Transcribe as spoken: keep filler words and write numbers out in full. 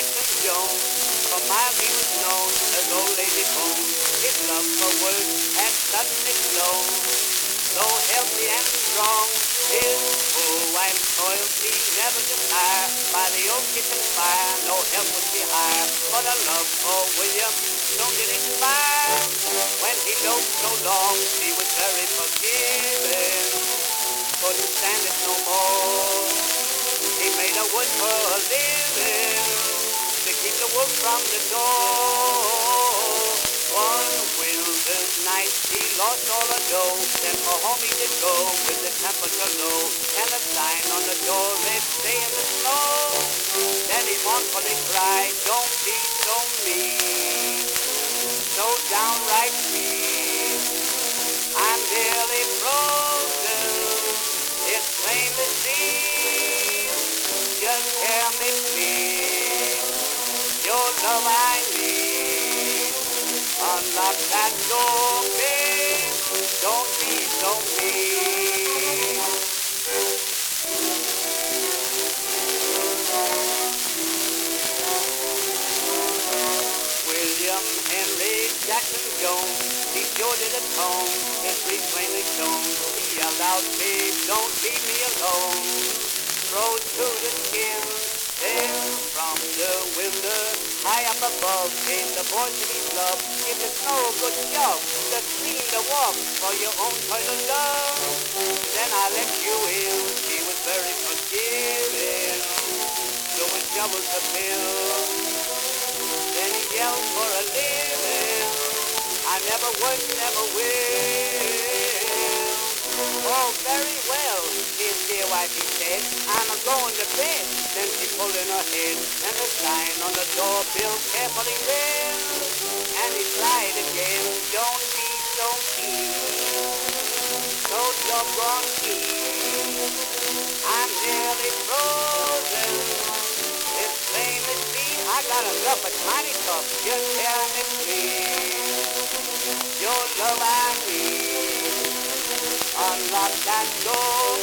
Jackson Jones, for miles he was known as Old Lazy Bones. His love for work had suddenly flown, so healthy and strong. His full wife toiled, he never to tire. By the old kitchen fire, no help would be higher, but a love for William soon did expire. When he dosed so long, she was very forgiving, couldn't stand it no more. He made a wood for a living to keep the wolf from the door. One winter's night he lost all the dough, then for home he did go with the temperature low, and a sign on the door read stay in the snow. Then he mournfully cried, don't be so mean, so downright mean. I'm nearly frozen, it's plainly seen. Just hear me please, your love I need. Unlock that door, babe, don't be so mean. William Henry Jackson Jones, he sure did atone, history plainly shown. He yelled out, babe, don't leave me alone. Rose to the skin, then from the window, high up above, came the voice of his love. Give the snow a good job, to clean the walk for your own toilet love. Then I let you in, she was very forgiving, so it shovels the bill. Then he yelled for a living, I never would, never will. Oh, very well, his dear wife, he said, I'm a-going to bed. Then she pulled in her head, and the sign on the door Bill carefully read. And he cried again, don't be so mean, so doggone mean. I'm nearly frozen, it's plainly seen. I got a rough, it's mighty tough, just tell me please, your love I need. Unlock that door,